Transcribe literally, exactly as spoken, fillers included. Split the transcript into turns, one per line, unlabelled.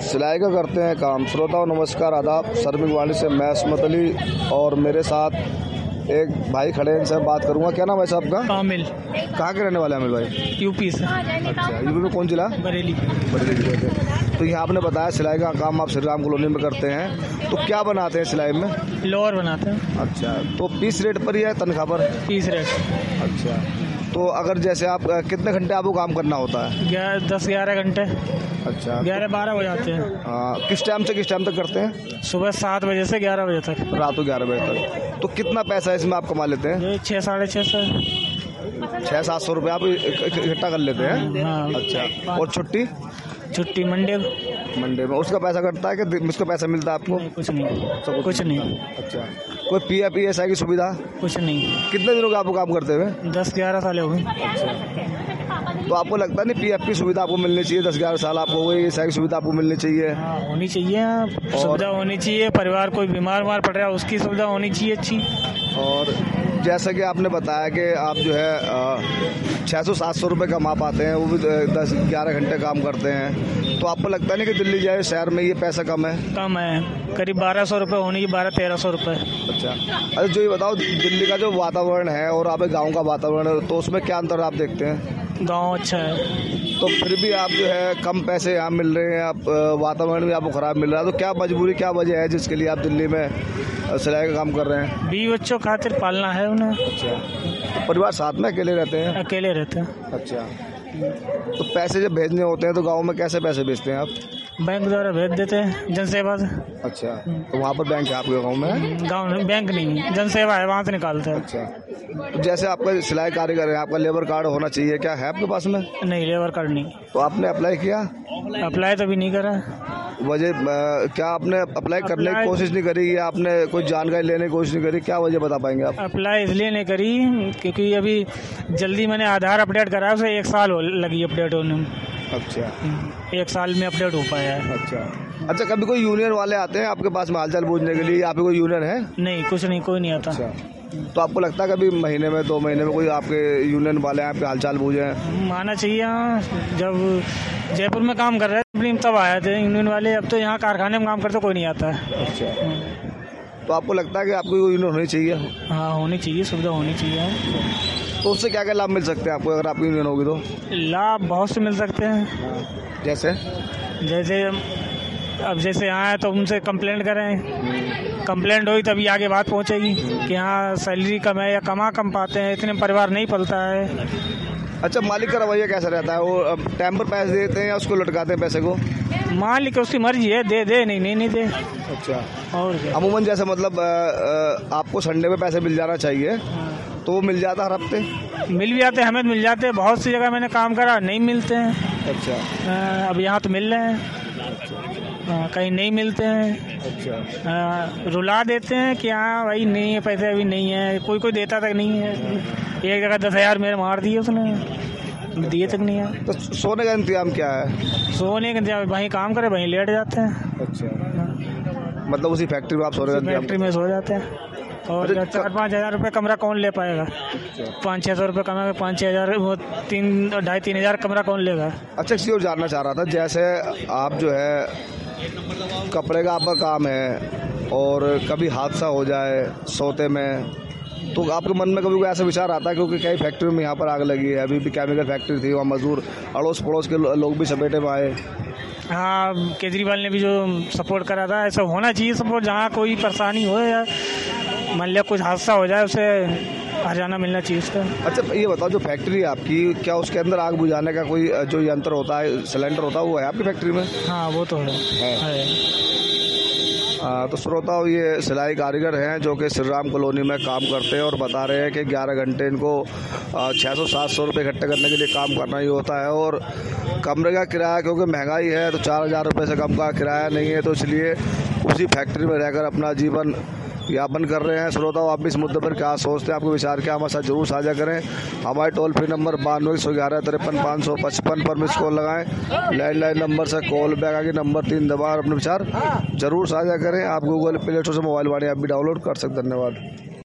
सिलाई का करते हैं काम। श्रोताओं नमस्कार, आदाब। शर्मिक वाणी से मैं अस्मत अली और मेरे साथ एक भाई खड़े हैं, इनसे बात करूंगा। क्या नाम है साहब का?
कामिल।
कहाँ के रहने वाले हैं अमिल भाई?
यूपी से।
अच्छा, यूपी में कौन जिला?
बरेली।
बरेली जिले। तो यहाँ आपने बताया सिलाई का काम आप श्री राम कॉलोनी में करते हैं, तो क्या बनाते हैं सिलाई में?
लोअर बनाते हैं।
अच्छा, तो पीस रेट पर ही है तनख्वाह पर?
Piece rate.
अच्छा, तो अगर जैसे आप कितने घंटे आपको काम करना होता है?
ग्यारह दस ग्यारह घंटे।
अच्छा,
ग्यारह बारह हो जाते हैं।
आ, किस टाइम से किस टाइम तक करते हैं?
सुबह सात बजे से ग्यारह बजे तक।
रात को ग्यारह बजे तक। तो कितना पैसा इसमें आप कमा लेते हैं?
ये छः साढ़े छः सौ
छः सात सौ रुपये आप इकट्ठा कर लेते हैं?
हाँ।
अच्छा, और छुट्टी?
छुट्टी मंडे को।
मंडे में उसका पैसा कटता है कि उसका पैसा मिलता है आपको?
नहीं, कुछ नहीं। कुछ नहीं।
अच्छा, कोई P F E S I की सुविधा?
कुछ नहीं।
कितने दिनों का आपको काम करते हुए?
दस ग्यारह साल हो गए।
तो आपको लगता नहीं पी एफ की सुविधा आपको मिलनी चाहिए? दस ग्यारह साल आपको हो गई, एस आई की सुविधा आपको मिलनी चाहिए?
हाँ, होनी चाहिए। सुविधा होनी चाहिए। परिवार कोई बीमार वार पड़ रहा है उसकी सुविधा होनी चाहिए अच्छी।
और जैसा कि आपने बताया कि आप जो है छः सौ सात सौ रुपये कमा पाते हैं, वो भी दस ग्यारह घंटे काम करते हैं, तो आपको लगता नहीं कि दिल्ली जाए शहर में ये पैसा कम है?
कम है, करीब बारह सौ रुपये होने की, बारह तेरह सौ रुपये।
अच्छा, अरे जो ये बताओ दिल्ली का जो वातावरण है और आप गाँव का वातावरण है, तो उसमें क्या अंतर आप देखते हैं?
गाँव अच्छा है।
तो फिर भी आप जो है कम पैसे यहाँ मिल रहे हैं, आप वातावरण भी आपको ख़राब मिल रहा है, तो क्या मजबूरी क्या वजह है जिसके लिए आप दिल्ली में सिलाई का काम कर रहे हैं?
बीवी बच्चों खातिर पालना है उन्हें।
अच्छा, तो परिवार साथ में अकेले रहते हैं?
अकेले रहते हैं।
अच्छा, तो पैसे जब भेजने होते हैं तो गांव में कैसे पैसे भेजते हैं आप?
बैंक द्वारा भेज देते हैं, जनसेवा से।
अच्छा, तो वहाँ पर बैंक है आपके गांव में?
गांव में बैंक नहीं है, जनसेवा है, वहाँ से निकालते हैं।
अच्छा, तो जैसे आपका सिलाई कारीगर है, आपका लेबर कार्ड होना चाहिए, क्या है आपके पास में?
नहीं, लेबर कार्ड नहीं।
तो आपने अप्लाई किया?
अप्लाई तो भी नहीं करा।
वजह क्या आपने अप्लाई करने की कोशिश नहीं करी या आपने कोई जानकारी लेने की कोशिश नहीं करी? क्या वजह बता पाएंगे आप?
अप्लाई इसलिए नहीं करी क्योंकि अभी जल्दी मैंने आधार अपडेट करा, उसे एक साल हो लगी अपडेट होने में। अच्छा, एक साल में अपडेट हो पाया है।
अच्छा अच्छा, कभी कोई यूनियन वाले आते हैं आपके पास में हालचाल पूछने के लिए? यहाँ पे कोई यूनियन है?
नहीं, कुछ नहीं, कोई नहीं आता।
अच्छा, तो आपको लगता है कभी महीने में दो महीने में कोई आपके यूनियन वाले आपके हालचाल पूछे?
आना चाहिए। जब जयपुर में काम कर रहे थे तब आए थे यूनियन वाले, अब तो यहाँ कारखाने में काम करते कोई नहीं आता है।
अच्छा, तो आपको लगता है कि आपको यूनियन होनी चाहिए?
हाँ, होनी चाहिए, सुविधा होनी चाहिए।
तो उससे क्या क्या लाभ मिल सकते हैं आपको अगर आपकी यूनियन होगी तो?
लाभ बहुत से मिल सकते हैं।
जैसे
जैसे अब जैसे यहाँ है तो उनसे कंप्लेंट करें, कंप्लेंट हुई तभी आगे बात पहुँचेगी कि यहाँ सैलरी कम है या कमा कम पाते हैं, इतने परिवार नहीं पलता है।
अच्छा, मालिक का रवैया कैसा रहता है? वो टाइम पर पैसे देते हैं या उसको लटकाते हैं पैसे को?
मालिक उसकी मर्जी है, दे दे नहीं नहीं नहीं दे।
अच्छा,
और
अमूमन जैसे मतलब आपको संडे में पैसे मिल जाना चाहिए तो वो मिल जाता हर हफ्ते?
मिल भी जाते, हमें मिल जाते हैं। बहुत सी जगह मैंने काम करा नहीं मिलते हैं।
अच्छा,
अब यहाँ तो मिल रहे हैं। आ, कहीं नहीं मिलते हैं।
अच्छा,
आ, रुला देते हैं कि हाँ भाई नहीं है, पैसे अभी नहीं है। कोई कोई देता तक नहीं है। एक जगह दस हजार मेरे मार दिए उसने, दिए तक नहीं है।
तो सोने का इंतजाम क्या है?
सोने का इंतजाम वहीं काम करे वहीं लेट जाते हैं।
अच्छा, मतलब उसी फैक्ट्री में आप सोने का इंतजाम?
फैक्ट्री में सो जाते हैं। और चार पाँच हजार रुपये कमरा कौन ले पाएगा? पाँच छः सौ रुपये कमा के पाँच छः हजार वो तीन ढाई तीन हजार कमरा कौन लेगा?
अच्छा, किसी और जानना चाह रहा था, जैसे आप जो है कपड़े का आपका काम है और कभी हादसा हो जाए सोते में, तो आपके मन में कभी कोई ऐसा विचार आता है? क्योंकि कई फैक्ट्री में यहाँ पर आग लगी है, अभी भी केमिकल फैक्ट्री थी, वहाँ मजदूर अड़ोस पड़ोस के लोग भी सपेटे में आए।
हाँ, केजरीवाल ने भी जो सपोर्ट करा था, ऐसा होना चाहिए सपोर्ट। जहाँ कोई परेशानी हो या मान लिया कुछ हादसा हो जाए, उसे हर्जाना मिलना चाहिए उसका। अच्छा,
ये बताओ जो फैक्ट्री है आपकी, क्या उसके अंदर आग बुझाने का कोई जो यंत्र होता है, सिलेंडर होता है, वो है आपकी फैक्ट्री में?
हाँ, वो तो है, है। है।
आ, तो श्रोताओं, ये सिलाई कारीगर हैं जो कि श्री राम कॉलोनी में काम करते हैं और बता रहे हैं कि ग्यारह घंटे इनको छः सौ सात सौ रुपये इकट्ठे करने के लिए काम करना ही होता है। और कमरे का किराया क्योंकि महंगाई है तो चार हज़ार रुपये से कम का किराया नहीं है, तो इसलिए उसी फैक्ट्री में रहकर अपना जीवन यापन कर रहे हैं। श्रोताओं, आप इस मुद्दे पर क्या सोचते हैं? आपके विचार क्या हमारे साथ जरूर साझा करें। हमारे टोल फ्री नंबर बानवे सौ ग्यारह तिरपन पाँच सौ पचपन पर मिस कॉल लगाएं। लैंडलाइन नंबर से कॉल बैक आके नंबर तीन दबा अपने विचार जरूर साझा करें। आप गूगल प्ले स्टोर से मोबाइल वाणी ऐप भी डाउनलोड कर सकते हैं। धन्यवाद।